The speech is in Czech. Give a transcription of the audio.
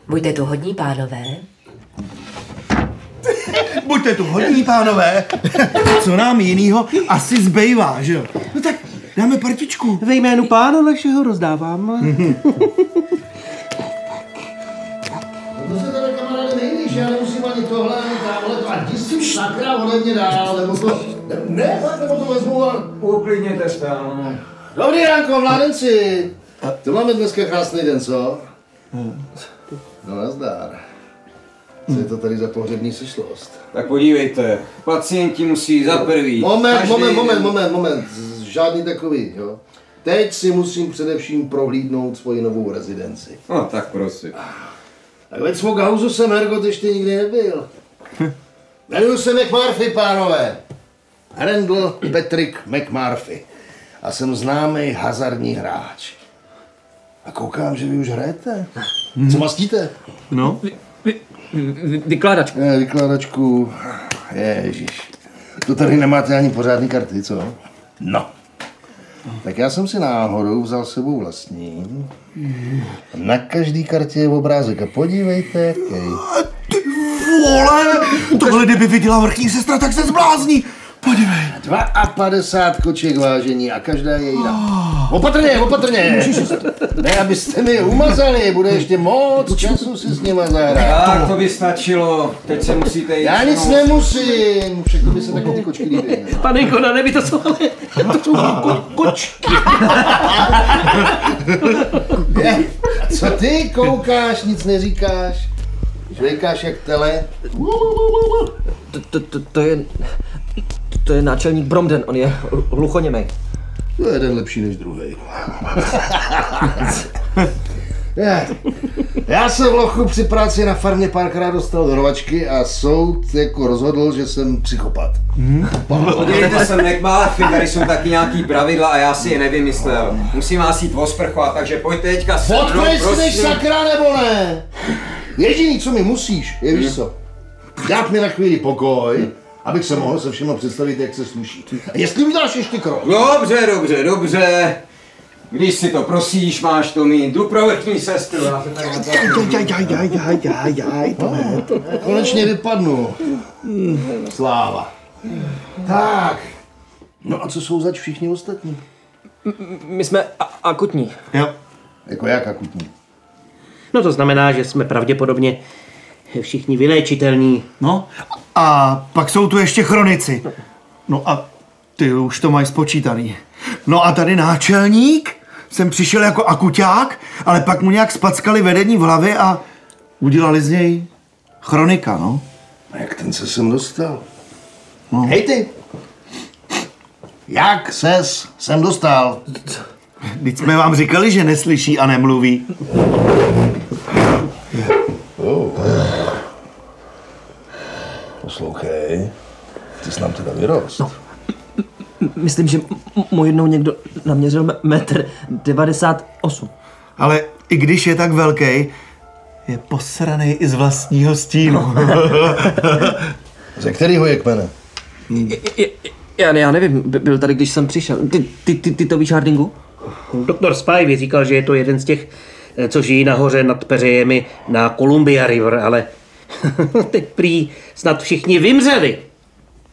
Buďte tu hodní, pánové. Buďte tu hodní, pánové. Co nám jinýho asi zbývá, že jo? No tak dáme partičku. Ve jménu pána našeho rozdávám. To se tady, kamaráde, nejvíš, já nemusím ani tohle, ani tamhle, a jdi si sakra ode mě dál, nebo to... Ne, nebo to vezmu a... Uklidněte se, ano. Dobrý ránko, mládenci. To máme dneska krásný den, co? No nazdar. Co je to tady za pohřební sešlost? Tak podívejte, pacienti musí za prvý... Moment. Žádný takový, jo? Teď si musím především prohlídnout svoji novou rezidenci. No tak prosím. Tak ve Cmoghausu jsem, Hergot, ještě nikdy nebyl. Jmenuji se McMurphy, pánové. Randall Patrick McMurphy. A jsem známý hazardní hráč. A koukám, že vy už hrajete. Co mastíte? No. Vykládačku. Vykládačku. Ježiš. To tady nemáte ani pořádný karty, co? No. Tak já jsem si náhodou vzal s sebou vlastní. Na každý kartě je obrázek a podívejte, jaký. Ty vole, tohle kdyby viděla vrchní sestra, tak se zblázní. Podívej. 52 koček vážení a každá je jiná. Opatrně. Ne, abyste mi umazali, bude ještě moc času si s nima zahrát. Tak to by stačilo, teď se musíte jít. Já nic nemusím, všechno by se taky ty kočky líbí. Pane Konane, vy to jsou kočky. A co ty koukáš, nic neříkáš? Žvejkáš jak tele? To je náčelník Bromden, on je hluchoněmej. To je jeden lepší než druhej. Já jsem v lochu při práci na farmě párkrát dostal do rvačky a soud jako rozhodl, že jsem psychopat. Podívejte se, McMurphy, tady jsou taky nějaký pravidla a já si je nevymyslel. Musím vás jít osprchovat, takže pojďte teďka se mnou, Odpryskneš sakra nebo ne? Jediný, co mi musíš, je víš co? Dát mi na chvíli pokoj, abych se mohl se všema představit, jak se sluší. A jestli uděláš ještě krok. Dobře. Když si to prosíš, máš to mít. Jdu pro vrchní sestru. Konečně vypadnu. Sláva. Tak. No a co jsou zač všichni ostatní? My jsme akutní. Jo. Jako jak akutní? No to znamená, že jsme pravděpodobně všichni vyléčitelní. No a pak jsou tu ještě chronici. No a ty už to mají spočítaný. No a tady náčelník jsem přišel jako akuťák, ale pak mu nějak spackali vedení v hlavě a udělali z něj chronika, no. A jak ten se sem dostal? No. Hej ty! Jak ses sem dostal? Vždyť jsme vám říkali, že neslyší a nemluví. Poslouchej, ty jsi nám teda vyrost. No, myslím, že mu jednou někdo naměřil 1,98 m. Ale i když je tak velký, je posranej i z vlastního stínu. Ze kterého je kmene? Já nevím, byl tady, když jsem přišel. Ty to víš, Hardingu? Doktor Spivey říkal, že je to jeden z těch, co žijí nahoře nad peřejemi na Columbia River, ale teď prý snad všichni vymřeli.